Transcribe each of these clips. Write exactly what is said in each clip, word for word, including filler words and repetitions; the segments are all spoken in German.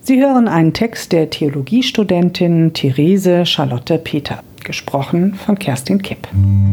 Sie hören einen Text der Theologiestudentin Therese Charlotte Peter, gesprochen von Kerstin Kipp.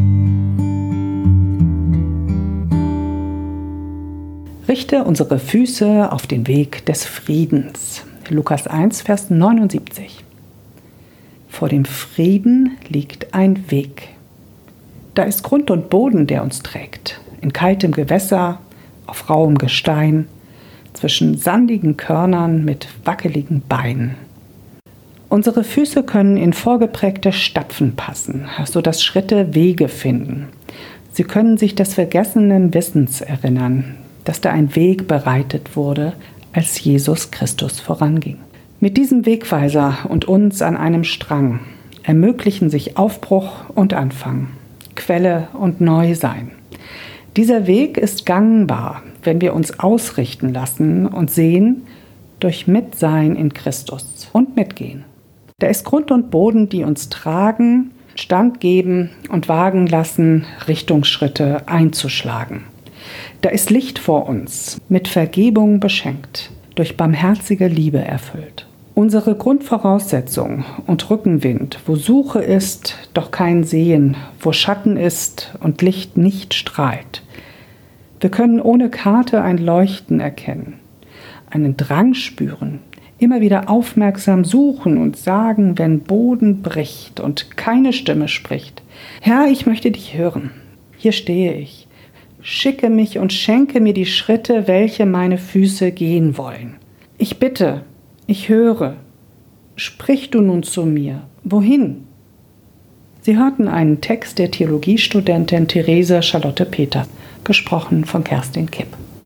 Richte unsere Füße auf den Weg des Friedens. Lukas eins, Vers neunundsiebzig. Vor dem Frieden liegt ein Weg. Da ist Grund und Boden, der uns trägt. In kaltem Gewässer, auf rauem Gestein, zwischen sandigen Körnern mit wackeligen Beinen. Unsere Füße können in vorgeprägte Stapfen passen, sodass Schritte Wege finden. Sie können sich des vergessenen Wissens erinnern, dass da ein Weg bereitet wurde, als Jesus Christus voranging. Mit diesem Wegweiser und uns an einem Strang ermöglichen sich Aufbruch und Anfang, Quelle und Neusein. Dieser Weg ist gangbar, wenn wir uns ausrichten lassen und sehen durch Mitsein in Christus und mitgehen. Da ist Grund und Boden, die uns tragen, Stand geben und wagen lassen, Richtungsschritte einzuschlagen. Da ist Licht vor uns, mit Vergebung beschenkt, durch barmherzige Liebe erfüllt. Unsere Grundvoraussetzung und Rückenwind, wo Suche ist, doch kein Sehen, wo Schatten ist und Licht nicht strahlt. Wir können ohne Karte ein Leuchten erkennen, einen Drang spüren, immer wieder aufmerksam suchen und sagen, wenn Boden bricht und keine Stimme spricht: Herr, ich möchte dich hören. Hier stehe ich. Schicke mich und schenke mir die Schritte, welche meine Füße gehen wollen. Ich bitte, ich höre. Sprich du nun zu mir. Wohin? Sie hörten einen Text der Theologiestudentin Therese Charlotte Peter, gesprochen von Kerstin Kipp.